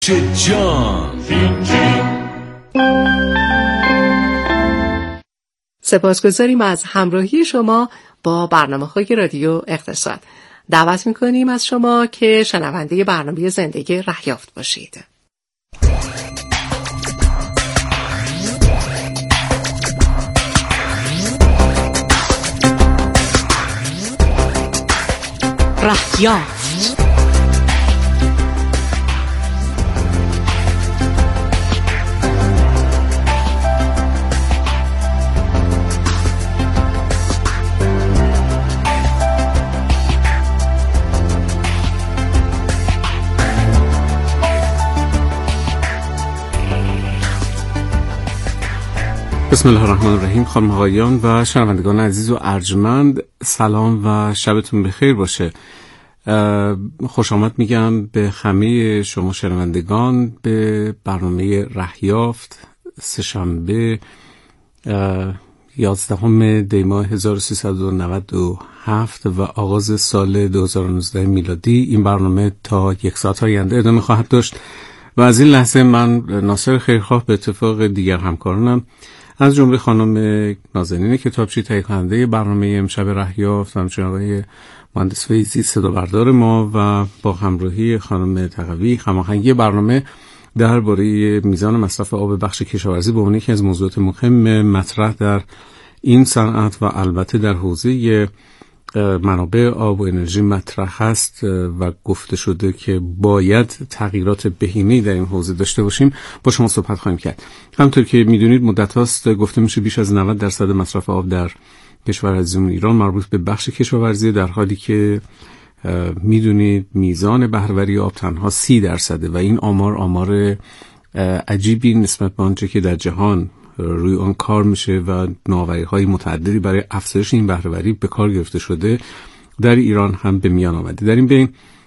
جان سپاسگزاریم از همراهی شما با برنامه‌های رادیو اقتصاد. دعوت می‌کنیم از شما که شنونده برنامه زندگی رهیافت باشید. رهیافت بسم الله الرحمن الرحیم. خانم آقایان و شنوندگان عزیز و ارجمند، سلام و شبتون بخیر باشه. خوش آمد میگم به همه شما شنوندگان به برنامه رهیافت سه‌شنبه 11 دی ماه 1397 و آغاز سال 2019 میلادی. این برنامه تا 1 ساعت آینده ادامه خواهد داشت و از این لحظه من ناصر خیرخواه به اتفاق دیگر همکارانم از جمله خانم نازنین کتابچی تهیه کننده برنامه امشب رهیافت و همچنین آقای مهندس فیضی صدا بردار ما و با همراهی خانم تقوی هماهنگی برنامه درباره میزان مصرف آب بخش کشاورزی به عنوان یکی از موضوعات مهم مطرح در این صنعت و البته در حوزه منابع آب و انرژی مطرح هست و گفته شده که باید تغییرات بهینه‌ای در این حوزه داشته باشیم، با شما صحبت خواهیم کرد. همونطور که میدونید مدت هاست گفته میشه بیش از 90% مصرف آب در کشور عزیزمون ایران مربوط به بخش کشاورزی، در حالی که میدونید میزان بهره‌وری آب تنها 30% و این آمار عجیبی نسبت به آنچه که در جهان روی آن کار میشه و نوآوری‌های متعددی برای افزایش این بهره‌وری به کار گرفته شده در ایران هم به میان آمده. در این بین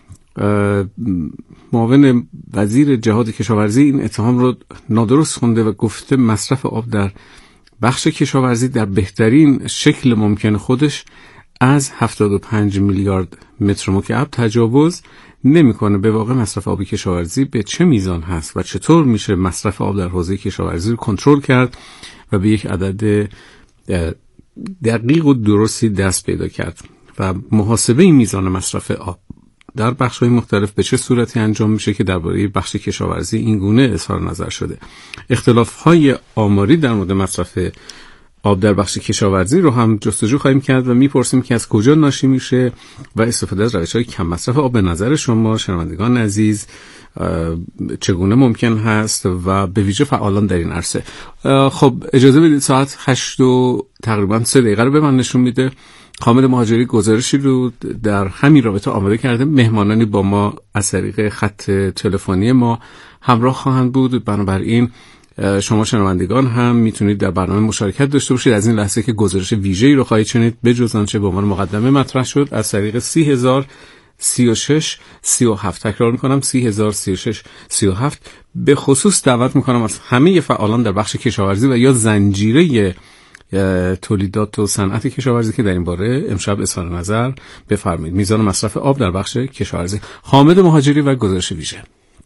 معاون وزیر جهاد کشاورزی این اتهام رو نادرست خونده و گفته مصرف آب در بخش کشاورزی در بهترین شکل ممکن خودش از 75 میلیارد متر مکعب تجاوز نمیکنه. به واقع مصرف آب کشاورزی به چه میزان هست و چطور میشه مصرف آب در حوزه کشاورزی رو کنترل کرد و به یک عدد دقیق و درستی دست پیدا کرد و محاسبه این میزان مصرف آب در بخش‌های مختلف به چه صورتی انجام میشه که درباره بخش کشاورزی این گونه اظهار نظر شده. اختلاف‌های آماری در مورد مصرف آب در بخش کشاورزی رو هم جستجو خواهیم کرد و میپرسیم که از کجا ناشی میشه و استفاده از روش‌های کم مصرف آب به نظر شما شنوندگان عزیز چگونه ممکن هست و به ویژه فعالان در این عرصه. خب اجازه بدید ساعت 8 و تقریبا 3 دقیقه رو به من نشون میده. حامد مهاجری گزارشی رو در همین رابطه آماده کرده. مهمانانی با ما از طریق خط تلفنی ما همراه خواهند بود، بنابراین شما شنوندگان هم میتونید در برنامه مشارکت داشته باشید. از این لحظه که گزارش ویژه‌ای رو خواهید شنید به جز آنچه به عنوان مقدمه مطرح شد از طریق 30,036 37 تکرار میکنم 30,036 37 به خصوص دعوت میکنم از همه فعالان در بخش کشاورزی و یا زنجیره تولیدات و صنعت کشاورزی که در این باره امشب اظهار نظر بفرمایید. میزان مصرف آب در بخش کشاورزی. حامد مهاجری و گزارش ویژه.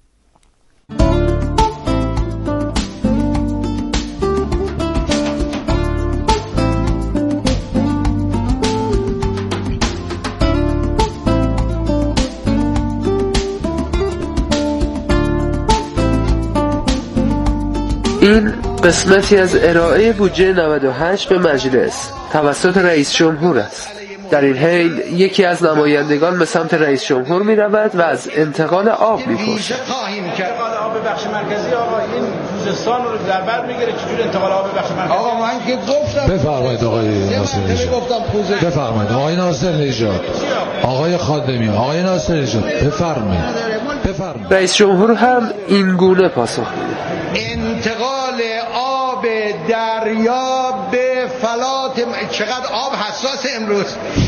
این قسمتی از ارائه بودجه 98 به مجلس توسط رئیس جمهور است. در این حین یکی از نمایندگان به سمت رئیس جمهور می رود و از انتقال آب می پرسد. انتقال آب بخش مرکزی آقا این خوزستان رو در بر میگیره چجور انتقال آب بخش مرکزی؟ آقا من که گفتم بفرمایید آقای ناصر نژاد. بفرمایید آقای ناصر نژاد. آقای خادمی، آقای ناصر نژاد بفرمایید. رئیس جمهور هم این گونه پاسخ میده. انتقال آب دریا به فلات چقدر آب حساس امروز.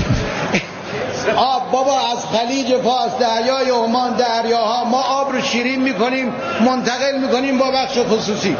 آب بابا از خلیج فارس، دریای عمان، دریاها ما آب رو شیرین میکنیم منتقل میکنیم با بخش خصوصی.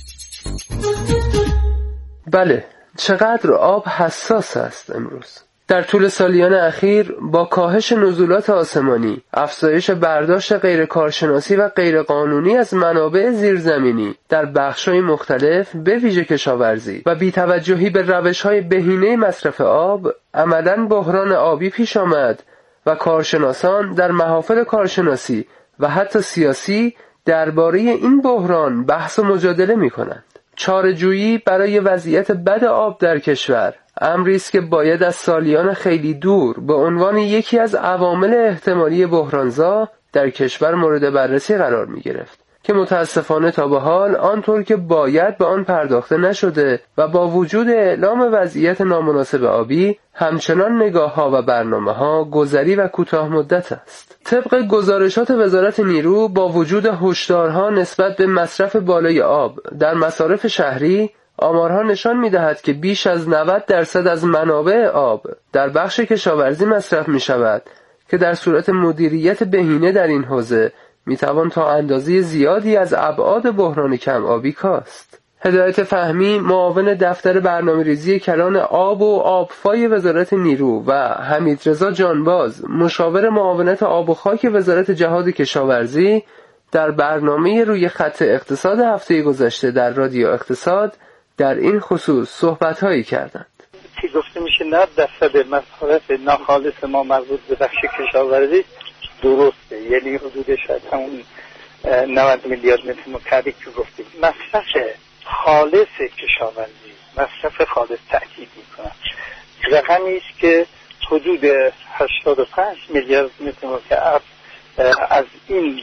بله، چقدر آب حساس است امروز. در طول سالیان اخیر با کاهش نزولات آسمانی، افزایش برداشت غیر کارشناسی و غیر قانونی از منابع زیرزمینی در بخش‌های مختلف به ویژه کشاورزی و بی‌توجهی به روش‌های بهینه مصرف آب، عملاً بحران آبی پیش آمد و کارشناسان در محافل کارشناسی و حتی سیاسی درباره این بحران بحث و مجادله می‌کنند. چاره‌جویی برای وضعیت بد آب در کشور امری است که باید از سالیان خیلی دور به عنوان یکی از عوامل احتمالی بحرانزا در کشور مورد بررسی قرار می‌گرفت که متاسفانه تا به حال آنطور که باید به آن پرداخته نشده و با وجود اعلام وضعیت نامناسب آبی همچنان نگاه‌ها و برنامه‌ها گذری و کوتاه مدت است. طبق گزارشات وزارت نیرو با وجود هشدارها نسبت به مصرف بالای آب در مصارف شهری، آمارها نشان می‌دهد که بیش از 90% از منابع آب در بخش کشاورزی مصرف می‌شود که در صورت مدیریت بهینه در این حوزه می‌توان تا اندازه زیادی از ابعاد بحران کم آبی کاست. هدایت فهمی، معاون دفتر برنامه‌ریزی کلان آب و آبفای وزارت نیرو و حمیدرضا جانباز، مشاور معاونت آب و خاک وزارت جهاد کشاورزی، در برنامه روی خط اقتصاد هفته گذشته در رادیو اقتصاد در این خصوص صحبت‌هایی کردند. که گفته میشه 90% مصارف ناخالص ما مربوط به بخش کشاورزی درسته، یعنی حدود شاید همون 90 میلیارد متر مکعب که گفتیم. مصرف خالص کشاورزی، مصرف خالص تأکید میکنم، رقمی است که حدود 85 میلیارد متر مکعب از این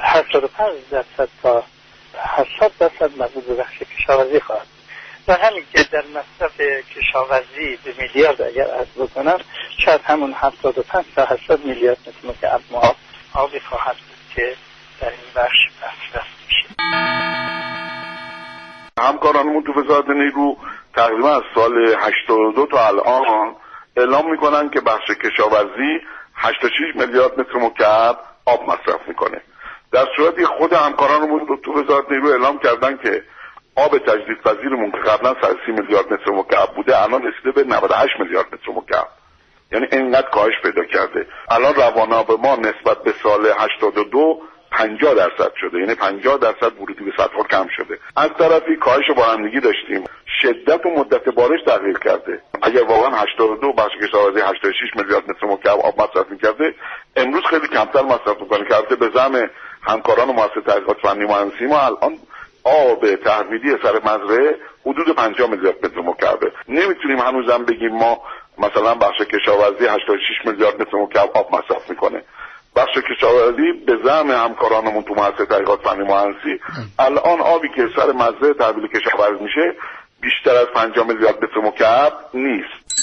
85% تا 80% مربوط به بخش کشاورزی خواهد و همین که در مصرف کشاورزی به میلیارد اگر عرض بکنم شاید همون 75 تا 80 میلیارد متر مکعب ما آبی خواهد بود که در این بخش مصرف میشه. همکارانمون تو وزارت نیرو تقریبا از سال 82 تا الان اعلام میکنن که بخش کشاورزی 86 میلیارد متر مکعب آب مصرف میکنه، در صورتی خود همکارانمون تو وزارت نیرو اعلام کردن که آب تجدیدپذیرمون که قبلا 30 میلیارد متر مکعب بوده الان رسیده به 98 میلیارد متر مکعب، یعنی اینقدر کاهش پیدا کرده. الان روانه آب ما نسبت به سال 82 50% شده، یعنی 50% ورودی به سطح کم شده. از طرفی کاهش بارندگی داشتیم، شدت و مدت بارش تغییر کرده. اگر واقعا 82 بخش کشاورزی 86 میلیارد متر مکعب آب مصرف می‌کرده، امروز خیلی کمتر مصرف می‌کنه. کرده به زعم همکاران مؤسسه تحقیقات فنی مهندسی ما الان آب تحویلی سر مزرعه حدود 50 میلیارد متر مکعبه. نمیتونیم هنوزم بگیم ما مثلا بخش کشاورزی 86 میلیارد متر مکعب آب مصرف میکنه. بخش کشاورزی به زعم همکارانمون تو مؤسسه تحقیقات فنی مهندسی الان آبی که سر مزرعه تحویل کشاورزی میشه بیشتر از 50 میلیارد متر مکعب نیست.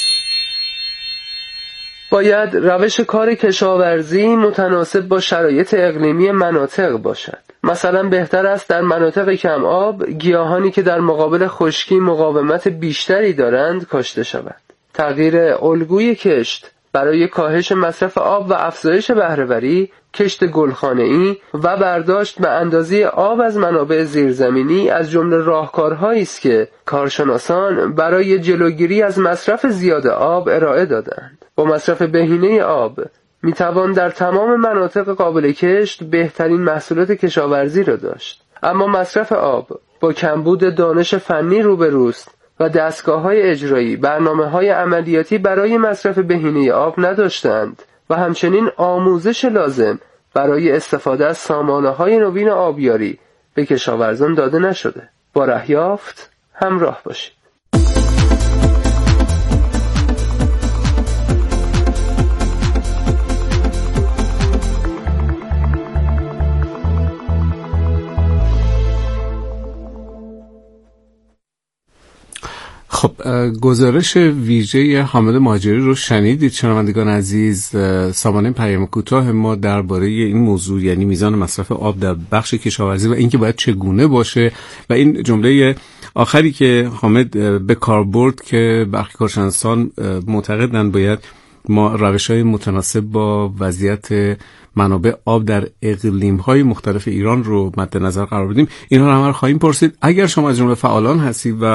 باید روش کار کشاورزی متناسب با شرایط اقلیمی مناطق باشد. مثلا بهتر است در مناطق کم آب گیاهانی که در مقابل خشکی مقاومت بیشتری دارند کاشته شود. تغییر الگوی کشت برای کاهش مصرف آب و افزایش بهره‌وری، کشت گلخانه‌ای و برداشت به اندازه آب از منابع زیرزمینی از جمله راهکارهایی است که کارشناسان برای جلوگیری از مصرف زیاد آب ارائه دادند. با مصرف بهینه آب میتوان در تمام مناطق قابل کشت بهترین محصولات کشاورزی را داشت. اما مصرف آب با کمبود دانش فنی روبروست و دستگاه‌های اجرایی برنامه‌های عملیاتی برای مصرف بهینه آب نداشتند و همچنین آموزش لازم برای استفاده از سامانه‌های نوین آبیاری به کشاورزان داده نشده. با رهیافت همراه باشید. خب گزارش ویژه حامد مهاجری رو شنیدید شنوندگان عزیز. سامانه پیام کوتاه ما درباره این موضوع، یعنی میزان مصرف آب در بخش کشاورزی و اینکه باید چگونه باشه، و این جمله آخری که حامد به کار برد که برخی کارشناسان معتقدند باید ما روش‌های متناسب با وضعیت منابع آب در اقلیم‌های مختلف ایران رو مد نظر قرار بدیم. اینها رو هم خواهیم پرسید. اگر شما از جمله فعالان هستید و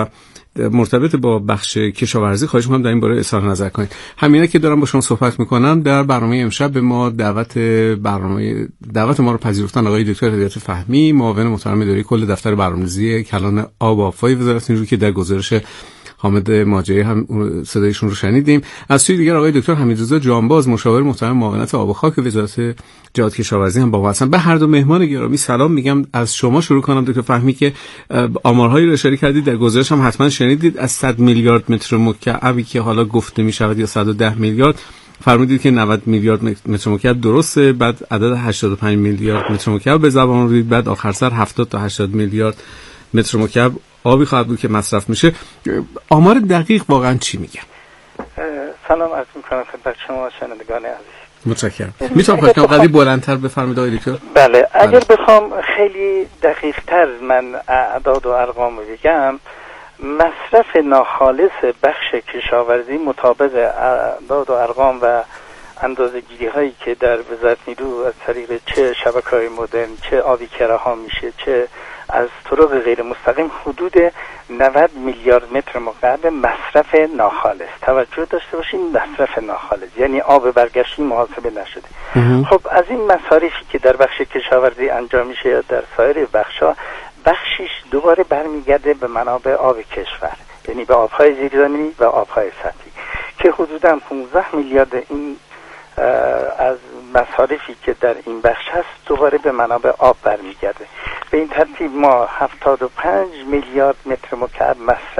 مرتبط با بخش کشاورزی خواهش می‌کنم در این باره اظهار نظر کنید. همینه که دارم با شما صحبت می‌کنم در برنامه امشب به ما دعوت ما رو پذیرفتن آقای دکتر هدایت فهمی، معاون محترم اداری کل دفتر برنامه‌ریزی کلان آب و آب‌های وزارت نیرو که در گزارش حامد ماجعی هم صدایشون رو شنیدیم. از سوی دیگر آقای دکتر حمیدرضا جانباز، مشاور محترم معاونت آب و خاک وزارت جهاد کشاورزی هم با ما هستن. به هر دو مهمان گرامی سلام میگم. از شما شروع کنم دکتر فهمی که آمارهایی رو اشاره کردید در گزارش هم حتما شنیدید. از 100 میلیارد متر مکعبی که حالا گفته میشود یا 110 میلیارد فرمودید که 90 میلیارد متر مکعب درسته، بعد عدد 85 میلیارد متر مکعب به زبان آوردید، بعد آخر سر 70 تا 80 میلیارد متر مکعب آبی خواهد بود که مصرف میشه. آمار دقیق واقعا چی میگه؟ سلام عرض میکنم خدمت شما شنوندگان عزیز. متشکرم. میتونم خواهش کنم قدری بلندتر بفرمایید آقای دکتر؟ بله، اگر بخوام خیلی دقیق تر من اعداد و ارقام رو بگم، مصرف ناخالص بخش کشاورزی مطابق اعداد و ارقام و اندازه‌گیری هایی که در وزارت نیرو از طریق چه شبکه‌های مدرن، چه آبی کره‌ها میشه، چه از طرق غیر مستقیم، حدود 90 میلیارد متر مکعب مصرف ناخالص. توجه داشته باشین، مصرف ناخالص یعنی آب برگشتی محاسبه نشده. خب از این مصارفی که در بخش کشاورزی انجام میشه یا در سایر بخش‌ها، بخشیش دوباره برمیگرده به منابع آب کشور، یعنی به آب‌های زیرزمینی و آب‌های سطحی که حدوداً 15 میلیارد این از مصارفی که در این بخش هست دوباره به منابع آب برمیگرده. به این ترتیب ما 75 میلیارد متر مکعب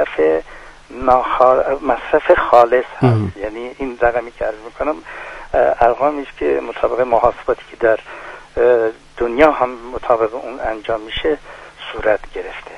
مصرف خالص هست. یعنی این رقمی که عرض میکنم ارقامی است که مطابق محاسباتی که در دنیا هم مطابق اون انجام میشه صورت گرفته.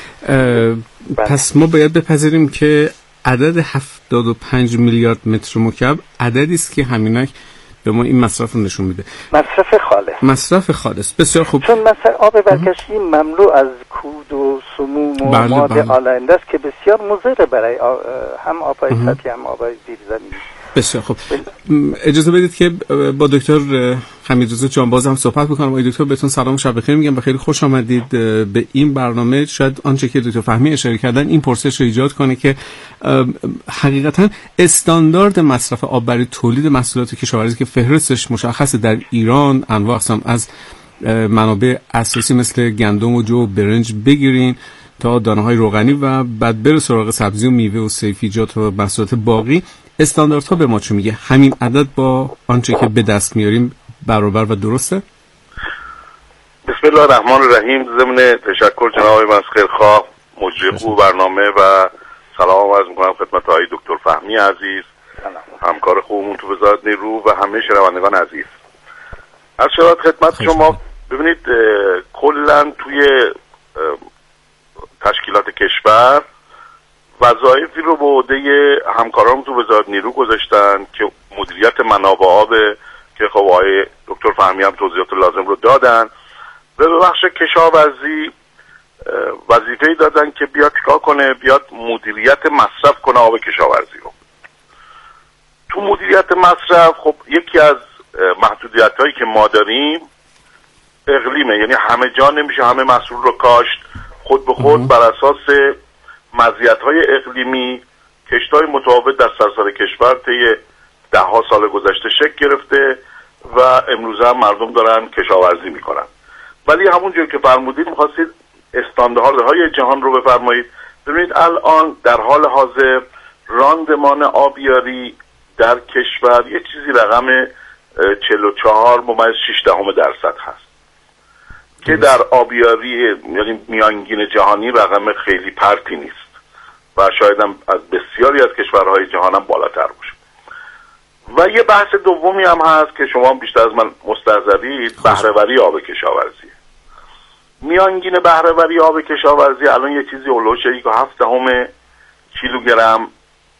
پس ما باید بپذیریم که عدد 75 میلیارد متر مکعب عددی است که همینک به ما این مصرف رو نشون میده. مصرف خالص. بسیار خوب. چون مثلا آب برکشی مملو از کود و سموم و ماده آلاینده است که بسیار مضر برای هم آب‌های سطحی هم آب‌های زیرزمینی. بسیار خوب. اجازه بدید که با دکتر حمیدرضا جانباز هم صحبت بکنم. آقای دکتر بهتون سلام و شب بخیر میگم و خیلی خوش آمدید به این برنامه. شاید آنچه که دکتر فهمی اشاره کردن این پرسش رو ایجاد کنه که حقیقتا استاندارد مصرف آب برای تولید محصولات کشاورزی که فهرستش مشخصه در ایران انواع اقسام از منابع اساسی مثل گندم و جو و برنج بگیرین تا دانه‌های روغنی و بعد بره سراغ سبزی و میوه و سیفیجات و محصولات باقی، استانداردها به ما چه میگه؟ همین عدد با آنچه که به دست میاریم برابر و درسته؟ بسم الله الرحمن الرحیم. ضمن تشکر جناب مسخرخواه مجری خوب برنامه و سلام عرض میکنم خدمت آقای دکتر فهمی عزیز، همکار خوبمون تو وزارت نیرو و همه شنوندگان عزیز. از شرایط خدمت شما. ببینید کلا توی تشکیلات کشور وظایفی رو به عهده همکاران تو وزارت نیرو گذاشتن که مدیریت منابع آب که خب آقای دکتر فهمی هم توضیحات لازم رو دادن، و به بخش کشاورزی وظیفه‌ای دادن که بیاد چیکار کنه، بیاد مدیریت مصرف کنه آب کشاورزی رو. تو مدیریت مصرف خب یکی از محدودیت‌هایی که ما داریم اقلیمه، یعنی همه جا نمیشه همه محصول رو کاشت. خود به خود بر اساس مزیت‌های اقلیمی کشت‌های متفاوت در سراسر کشور طی ده‌ها سال گذشته شکل گرفته و امروزه هم مردم دارن کشاورزی میکنن. ولی همونجور که فرمودید می‌خواستید استانداردهای جهان رو بفرمایید. ببینید الان در حال حاضر راندمان آبیاری در کشور یه چیزی رقم 44.6% هست که در آبیاری یعنی میانگین جهانی رقم خیلی پرتی نیست و شاید هم از بسیاری از کشورهای جهان هم بالاتر باشه. و یه بحث دومی هم هست که شما بیشتر از من مستحضرید، بهره‌وری آب کشاورزی. میانگین بهره‌وری آب کشاورزی الان یه چیزی اولوش 1.7 کیلوگرم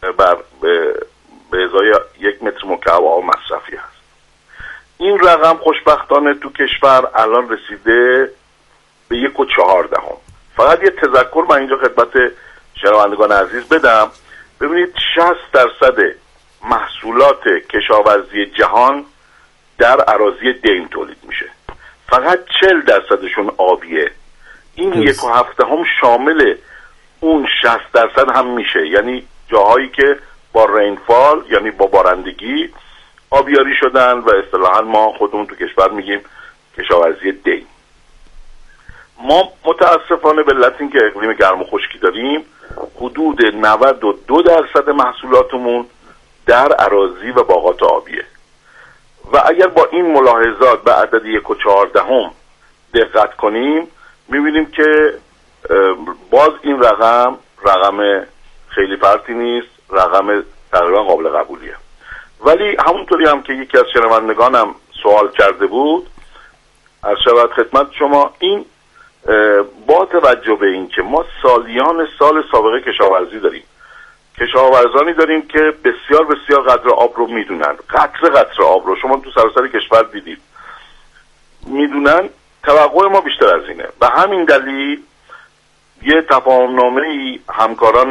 به ازای 1 متر مکعب آب مصرفی هست. این رقم خوشبختانه تو کشور الان رسیده به 1.4. فقط یه تذکر من اینجا خدمت شنوندگان عزیز بدم. ببینید 60% محصولات کشاورزی جهان در اراضی دیم تولید میشه، فقط 40%شون آبیه. این 1.7 شامل اون 60% هم میشه، یعنی جاهایی که با رینفال یعنی با بارندگی آبیاری شدن و اصطلاحاً ما خودمون تو کشور میگیم کشاورزی دی. ما متاسفانه به علت اینکه اقلیم گرم و خشکی داریم حدود 92% محصولاتمون در اراضی و باغات آبیه و اگر با این ملاحظات به عدد 1.14 دقت کنیم میبینیم که باز این رقم خیلی فرطی نیست، رقم تقریبا قابل قبولیه. ولی همونطوری هم که یکی از شنوندگانم سوال کرده بود، از شود خدمت شما، این با توجه به این که ما سالیان سال سابقه کشاورزی داریم، کشاورزانی داریم که بسیار بسیار قدر آب رو میدونن، قطره آب رو شما تو سراسر کشور دیدید میدونن، توقع ما بیشتر از اینه و همین دلیل یه تفاهمنامه‌ای همکاران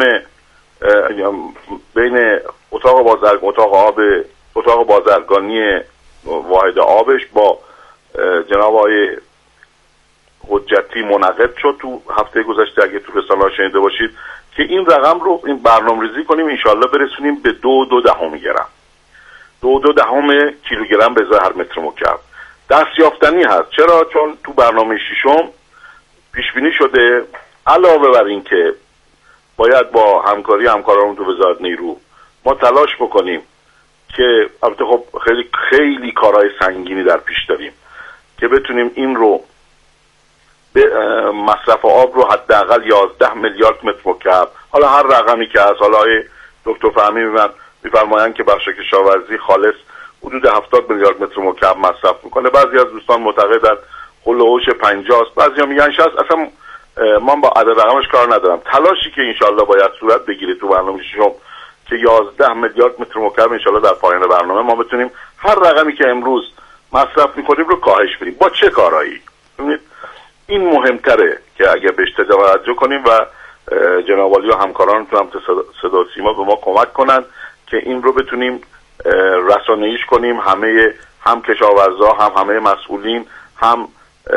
بین اتاق بازرگانی واحد آبش با جناب آقای حجتی منعقد شد تو هفته گذشته، اگه تو رسانه‌ها شنیده باشید، که این رقم رو این برنامه‌ریزی کنیم انشالله برسونیم به 2.2 گرم، 2.2 کیلوگرم به ازای هر متر مکعب. دستیافتنی هست. چرا؟ چون تو برنامه ششم پیش بینی شده علاوه بر این که باید با همکاری همکارانمون تو وزارت نیرو ما تلاش بکنیم که البته خب خیلی خیلی کارهای سنگینی در پیش داریم که بتونیم این رو مصرف آب رو حداقل 11 میلیارد متر مکعب، حالا هر رقمی که از حالا دکتر فهمی میفرمایند که بخش کشاورزی خالص حدود 70 میلیارد متر مکعب مصرف میکنه، بعضی از دوستان معتقدند هولوش 50 است، بعضی هم میگن 60. اصلا من با عدد رقمش کار ندارم. تلاشی که انشالله باید صورت بگیره تو برنامه شما که 11 میلیارد متر مکعب انشالله در پایان برنامه ما بتونیم هر رقمی که امروز مصرف میکنیم رو کاهش بدیم. با چه کارهایی؟ این مهمتره که اگه بهش توجه کنیم و جناب عالی و همکاران تو هم صدا سیما به ما کمک کنن که این رو بتونیم رسانه‌ایش کنیم، هم کشاورزا، همه مسئولین، هم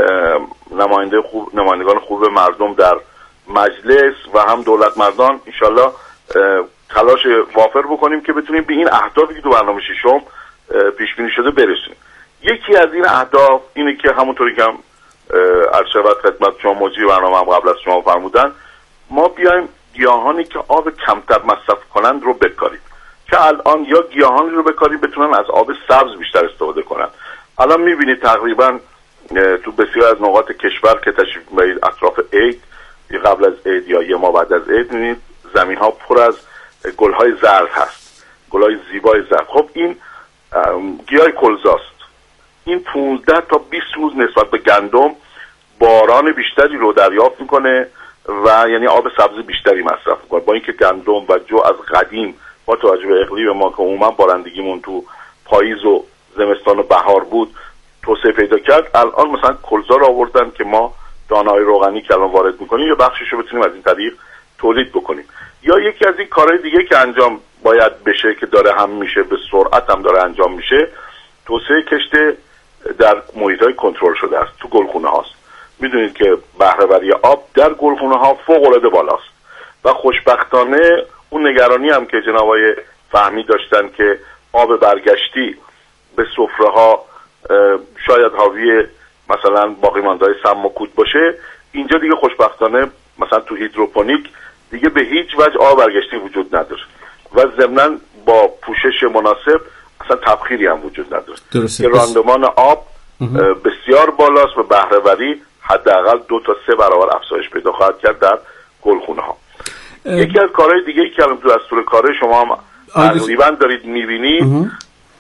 نمایندگان خوب مردم در مجلس و هم دولت مردان انشالله تلاش وافر بکنیم که بتونیم به این اهدافی که تو برنامه ششم پیش بینی شده برسیم. یکی از این اهداف اینه که همونطوری که عرض شود خدمت شما مجری برنامه هم قبل از شما فرمودن، ما بیایم گیاهانی که آب کمتر مصرف کنند رو بکاریم، که الان یا گیاهانی رو بکاریم بتونن از آب سبز بیشتر استفاده کنن. الان میبینید تقریبا تو بسیار از نقاط کشور که تشریف میبرید اطراف عید، قبل از عید یا یه ماه بعد از عید، میبینید زمین ها پر از گلهای زرد هست، گلهای زیبای زرد. خب این گیاه کلزاست. این 15 تا 20 روز نسبت به گندم باران بیشتری رو دریافت میکنه و یعنی آب سبز بیشتری مصرف میکنه، با اینکه گندم و جو از قدیم با توجه به اقلیم ما که عموما بارندگیمون تو پاییز و زمستان و بهار بود توسعه پیدا کرد، الان مثلا کلزا رو آوردن که ما دانه‌های روغنی که الان وارد میکنیم یا بخشش رو بتونیم از این طریق تولید بکنیم. یا یکی از این کارهای دیگه که انجام باید بشه که داره هم میشه، به سرعت هم داره انجام میشه، توسعه کشت در محیط‌های کنترل شده است، تو گلخونه هاست. میدونید که بهره‌وری آب در گلخونه ها فوق‌العاده بالاست و خوشبختانه اون نگرانی هم که جناب آقای فهمی داشتن که آب برگشتی به سفره ها شاید حاوی مثلا باقی مانده‌های سم و کود باشه، اینجا دیگه خوشبختانه مثلا تو هیدروپونیک دیگه به هیچ وجه آب برگشتی وجود نداره و ضمناً با پوشش مناسب اصلا تبخیری هم وجود نداره که راندمان آب بسیار بالاست و بهره‌وری حداقل 2 تا 3 برابر افزایش پیدا خواهد کرد در گلخونه ها. یکی از کارهای دیگه ای که تو دستور کار شما هم تقریبا دارید میبینید،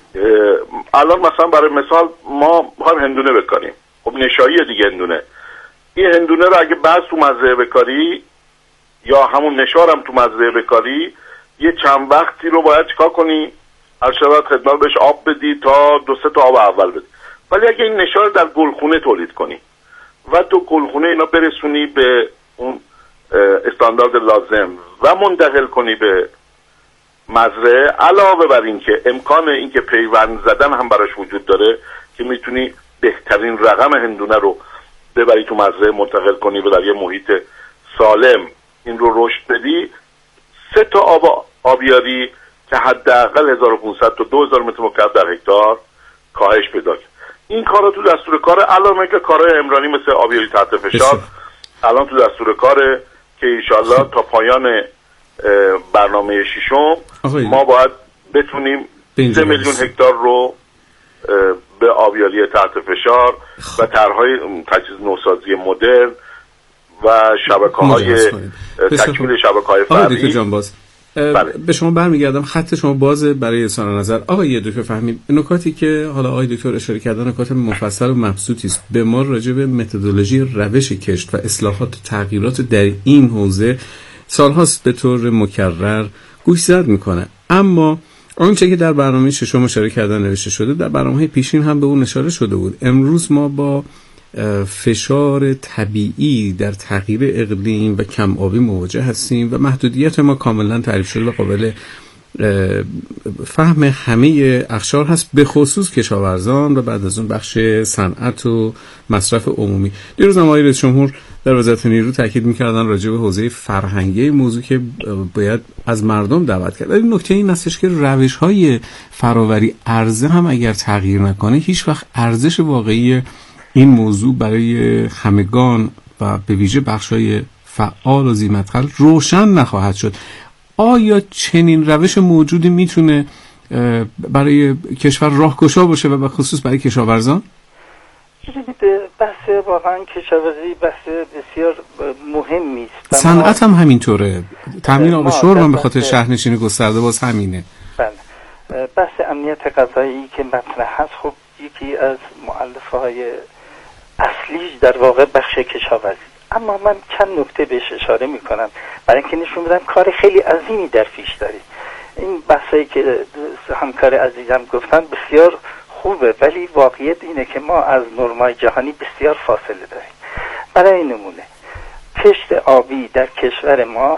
الان مثلا برای مثال ما می‌خوایم هندونه بکاریم. خب نشایی دیگه هندونه، این هندونه رو اگه بعد تو مزرعه بکاری یا همون نشار هم تو مزرعه بکاری، یه چند وقتی رو باید چیکار کنی؟ هر شبت خدمت بهش آب بدی تا 2-3 تا آب اول بدی. ولی اگه این نشار در گلخونه تولید کنی و تو گلخونه اینا برسونی به اون استاندارد لازم و منتقل کنی به مزرعه، علاوه بر این که امکان این که پیوند زدن هم براش وجود داره که میتونی بهترین رقم هندونه رو ببری تو مزرعه منتقل کنی و در یه محیط سالم این رو رشد بدی 3 تا آبیاری که حداقل 1500 تا 2000 متر مکعب در هکتار کاهش پیدا کرد. این کارا تو دستور کار الان که کارهای عمرانی مثل آبیاری تحت فشار الان تو دستور کاره که انشالله تا پایان برنامه ششم ما باید بتونیم 3 میلیون هکتار رو به آبیاری تحت فشار و طرح‌های تجهیز نوسازی مدرن و شبکه‌های تکمیل شبکه‌های فردی. به شما برمیگردم، خط شما بازه برای اظهار نظر. آقای دکتر فهمی، نکاتی که حالا آقای دکتر اشاره کردن نکات مفصل و مبسوطی است. به ما راجع به متدولوژی روش کشت و اصلاحات و تغییرات در این حوزه سالهاست به طور مکرر گوشزد میکنه، اما آنچه که در برنامه ششم اشاره کردن نوشته شده در برنامه‌های پیشین هم به اون اشاره شده بود. امروز ما با فشار طبیعی در تغییر اقلیم و کم آبی مواجه هستیم و محدودیت ما کاملا تعریف شده و قابل فهم همه اقشار هست، به خصوص کشاورزان و بعد از اون بخش صنعت و مصرف عمومی. دیروز آقای رئیس جمهور در وزارت نیرو تاکید می‌کردن راجع به حوزه فرهنگی موضوع که باید از مردم دعوت کرد. ولی نکته این هستش که روش‌های فراوری عرضه هم اگر تغییر نکنه هیچ وقت ارزش واقعی این موضوع برای همگان و به ویژه بخش‌های فعال و ذی‌مدخل روشن نخواهد شد. آیا چنین روش موجودی میتونه برای کشور راهگشا باشه و به خصوص برای کشاورزان؟ بحث واقعا کشاورزی بحث بسیار مهمی است. صنعت هم همینطوره. تامین آب شرب هم به خاطر شهرنشینی گسترده باز همینه. بله. بحث امنیت غذایی که مطرح هست، خب یکی از مؤلفه‌های اصلیش در واقع بخش کشاورزی. اما من چند نکته بهش اشاره میکنم برای اینکه نشون بدم کار خیلی عظیمی در پیش داریم. این بحثایی که همکار عزیزم گفتن بسیار خوبه، ولی واقعیت اینه که ما از نرمای جهانی بسیار فاصله داریم. برای نمونه کشت آبی در کشور ما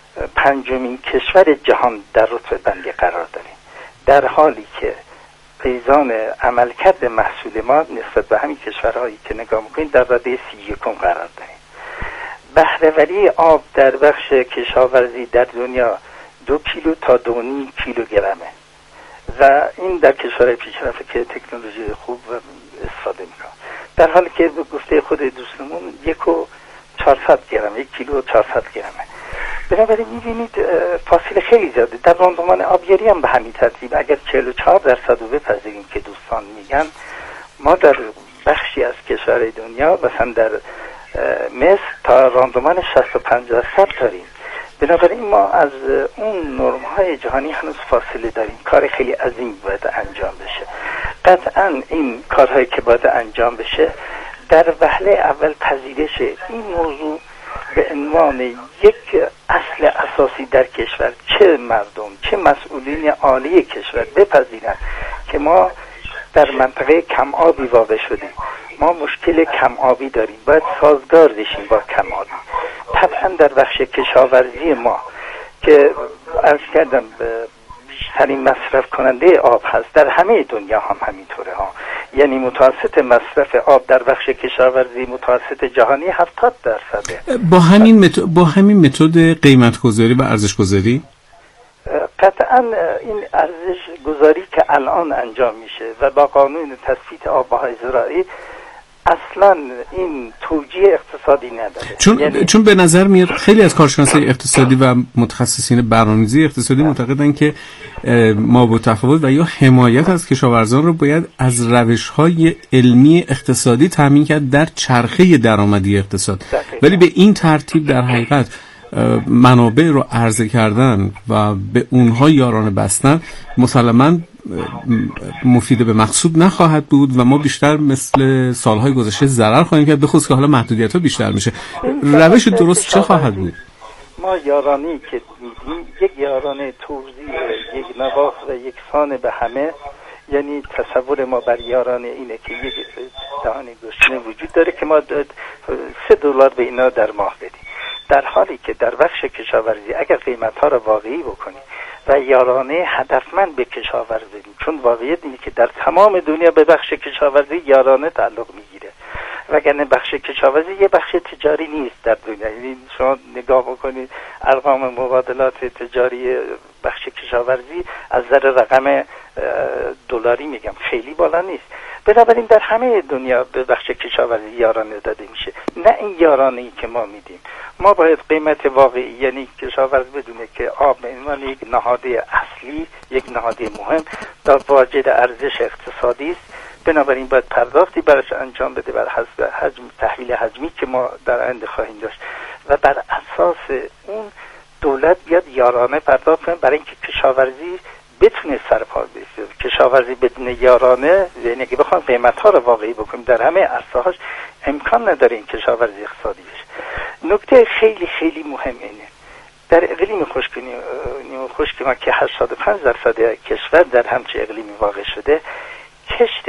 5مین کشور جهان در رتبه بندی قرار داریم، در حالی که میزان عملکرد محصول ما نسبت به همین کشورهایی که نگاه میکنیم در رده 31 قرار داریم. بهره‌وری آب در بخش کشاورزی در دنیا 2 کیلو تا 2.5 کیلوگرمه و این در کشورهای پیشرفته که تکنولوژی خوب استفاده میکنن، در حالی که به گفته خود دوستمون 1.4 گرم، 1 کیلو 400 گرمه. بنابراین میبینید فاصله خیلی زیاده. در راندمان آبیاری هم به همین ترتیب اگر 44% رو بپذیریم که دوستان میگن، ما در بخشی از کشورهای دنیا مثلا در مصر تا راندمان 65% داریم. بنابراین ما از اون نرم‌های جهانی هنوز فاصله داریم. کار خیلی عظیم باید انجام بشه. قطعاً این کارهایی که باید انجام بشه در وهله اول پذیرش این موضوع به عنوان یک اصل اساسی در کشور، چه مردم چه مسئولین عالی کشور بپذیرند که ما در منطقه کم آبی واقع شدیم، ما مشکل کم آبی داریم، باید سازگار بشیم با کم آبی. طبعا در بخش کشاورزی ما که عرض کردم بیشترین مصرف کننده آب هست، در همه دنیا هم همینطوره ها، یعنی متوسط مصرف آب در بخش کشاورزی متوسط جهانی 70%. با همین متد قیمت گذاری و ارزش گذاری قطعا این ارزش گذاری که الان انجام میشه و با قانون تثبیت آبهای زراعی اصلا این توجیه اقتصادی نداره. چون به نظر میاد خیلی از کارشناسای اقتصادی و متخصصین برنامه‌ریزی اقتصادی معتقدن که ما با تفاوت و یا حمایت از کشاورزان رو باید از روش‌های علمی اقتصادی تامین کرد در چرخه درآمدی اقتصاد. ولی به این ترتیب در حقیقت منابع رو عرضه کردن و به اونها یارانه بستن مسلماً مفید به مقصود نخواهد بود و ما بیشتر مثل سالهای گذشته ضرر خواهیم کرد، به خصوص که حالا محدودیت‌ها بیشتر میشه. روش درست چه خواهد بود؟ ما یارانی که میدیم یک یارانه توزیع یک نواخت و یکسان به همه، یعنی تصور ما بر یارانه اینه که یک دهان گشنه وجود داره که ما $3 به اینا در ماه بدیم، در حالی که در بخش کشاورزی اگر قیمت‌ها را واقعی بکنیم و یارانه هدفمند به کشاورز بدیم، چون واقعیت اینه که در تمام دنیا به بخش کشاورزی یارانه تعلق میگیره وگرنه بخش کشاورزی یه بخش تجاری نیست در دنیا. یعنی شما نگاه بکنید ارقام مبادلات تجاری بخش کشاورزی از نظر رقم دلاری میگم خیلی بالا نیست. بنابراین در همه دنیا به بخش کشاورزی یارانه داده میشه، نه این یارانه‌ای که ما میدیم. ما باید قیمت واقعی، یعنی کشاورز بدونه که آب به عنوان یک نهاده اصلی، یک نهاده مهم در واجد ارزش اقتصادی است، بنابراین باید پرداختی براش انجام بده بر حسب حجم تحویل حجمی که ما در آینده خواهیم داشت و بر اساس اون دولت بیاد یارانه پرداخت کنه برای اینکه کشاورزی بتونه سرپا بیسته. کشاورزی بدون یارانه، یعنی که بخوام قیمت‌ها رو واقعی بکنیم در همه عرصه‌هاش، امکان نداره این کشاورزی اقتصادی بشه. نکته خیلی خیلی مهم اینه در اقلیم خشک ما که 85% کشور در همچین اقلیمی واقع شده، کشت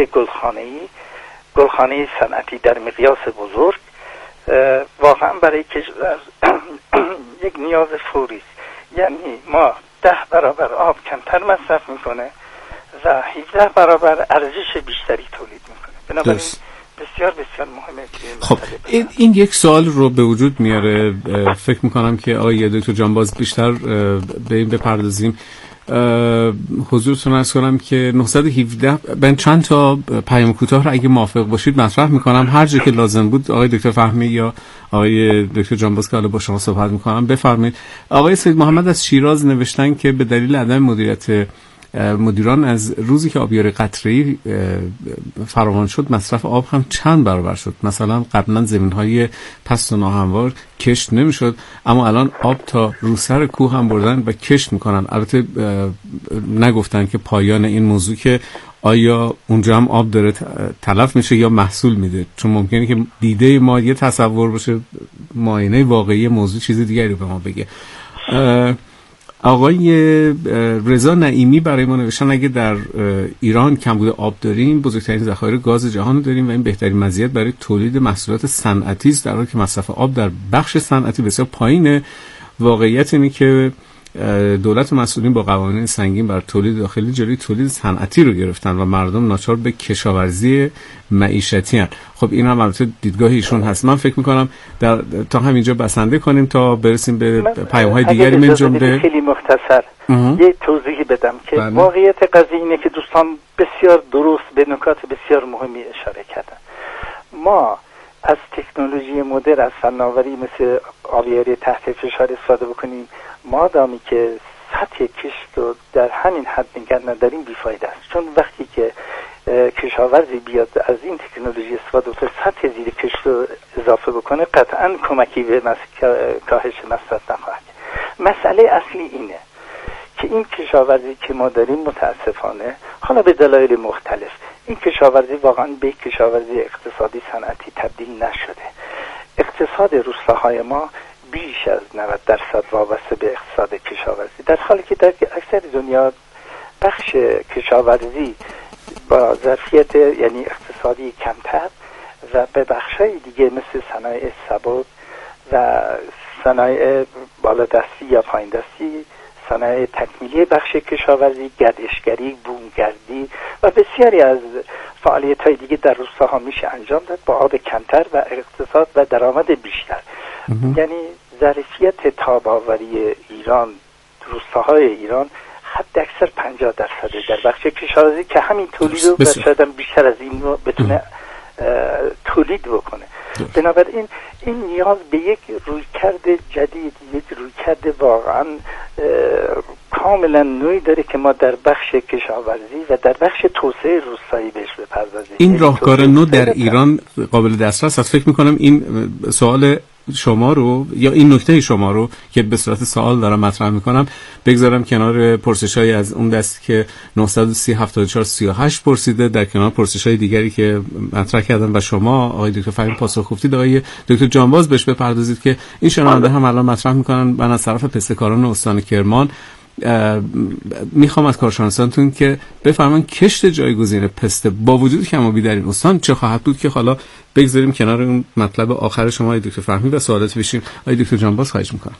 گلخانه‌ای صنعتی در مقیاس بزرگ واقعا برای کشور یک نیاز فوری است. یعنی ما 10 برابر آب کمتر مصرف میکنه و 17 برابر ارزش بیشتری تولید میکنه. بنابراین بسیار بسیار مهمه. خب این یک سوال رو به وجود میاره، فکر میکنم که آقای دکتر جانباز بیشتر به این بپردازیم. حضورتون عرض کنم که 917 من چند تا پیام کوتاه رو اگه موافق باشید مطرح میکنم، هر جا که لازم بود آقای دکتر فهمی یا آقای دکتر جانباز که حالا با شما صحبت میکنم بفرمایید. آقای سید محمد از شیراز نوشتن که به دلیل عدم مدیریت مدیران از روزی که آبیار قطره‌ای فراوان شد مصرف آب هم چند برابر شد. مثلا قبلا زمین‌های پست و ناهموار کشت نمی‌شد، اما الان آب تا روسر کوه هم بردن و کشت می‌کنن. البته نگفتن که پایان این موضوع که آیا اونجا هم آب داره تلف میشه یا محصول میده، چون ممکنه که دیده ما یه تصور باشه، معاینه واقعی موضوع چیز دیگری رو به ما بگه. آقای رضا نعیمی برای ما نوشتن اگه در ایران کمبود آب داریم، بزرگترین ذخایر گاز جهان رو داریم و این بهترین مزیت برای تولید محصولات صنعتی است، در حالی که مصرف آب در بخش صنعتی بسیار پایینه. واقعیت اینه که دولت و مسئولین با قوانین سنگین بر تولید داخلی جلوی تولید صنعتی رو گرفتن و مردم ناچار به کشاورزی معیشتی هستند. خب این هم البته دیدگاه ایشون هست. من فکر می‌کنم تا همینجا بسنده کنیم تا برسیم به پیام‌های دیگری. من جمله خیلی مختصر یه توضیحی بدم که واقعیت قضیه اینه که دوستان بسیار درست به نکات بسیار مهمی اشاره کردن. ما از تکنولوژی مدرن، از فناوری مثل آبیاری تحت فشار استفاده بکنیم، مادامی که سطح کشت رو در همین حد نگه نداریم بیفایده است. چون وقتی که کشاورزی بیاد از این تکنولوژی استفاده و سطح زیر کشت رو اضافه بکنه، قطعاً کمکی به کاهش مصرف نخواهد. مسئله اصلی اینه که این کشاورزی که ما داریم متاسفانه حالا به دلایل مختلف این کشاورزی واقعاً به کشاورزی اقتصادی صنعتی تبدیل نشده. اقتصاد روستاهای ما بیش از 90% وابسته به اقتصاد کشاورزی، در حالی که در اکثر دنیا بخش کشاورزی با ظرفیت یعنی اقتصادی کمتر و به بخشای دیگه مثل صنایع سبک و صنایع بالادستی یا پایین دستی، صنایع تکمیلی بخش کشاورزی، گردشگری، بومگردی و بسیاری از فعالیت‌های دیگه در روستاها میشه انجام داد با آب کمتر و اقتصاد و درآمد بیشتر. یعنی ظرفیت تاب‌آوری ایران، روستاهای ایران حد اکثر 50% در بخش کشاورزی که همین تولید رو شاید بیشتر از این رو بتونه تولید بکنه. بنابراین این نیاز به یک رویکرد جدید، یک رویکرد واقعا کاملا نوعی داره که ما در بخش کشاورزی و در بخش توسعه روستایی بهش بپردازیم. این راهکار نو در ایران قابل دسترس است. فکر می‌کنم این سوال شما رو یا این نکته شما رو که به صورت سوال دارم مطرح میکنم بگذارم کنار پرسش‌های از اون دست که 930 74 38 پرسیده، در کنار پرسش‌های دیگری که مطرح کردن و شما آقای دکتر فهیم پاسخ گفتید. آقای دکتر جانباز بهش بپردازید که این شنونده هم الان مطرح میکنن. من از طرف پستکاران استان کرمان میخوام از کارشناسانتون که بفرمایید کشت جایگزین پسته با وجود کمابی در این استان چه خواهد بود، که حالا بگذاریم کنار اون مطلب آخر شما آقای دکتر فهمی و سوالات بشیم. آقای دکتر جانباز خواهش میکنم.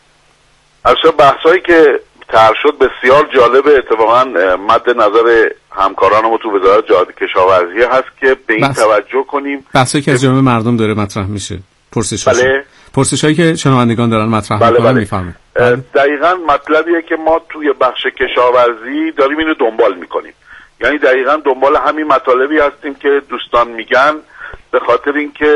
اصلا بحثایی که طرح شد بسیار جالبه، اتفاقا مد نظر همکاران ما تو وزارت جهاد کشاورزی هست که به این توجه کنیم. بحثی که از جامعه مردم داره مطرح میشه، پرسشایی که شنوندگان دارن مطرح میکنن میفهمید. دقیقاً مطلبیه که ما توی بخش کشاورزی داریم اینو دنبال میکنیم، یعنی دقیقاً دنبال همین مطالبی هستیم که دوستان میگن، به خاطر اینکه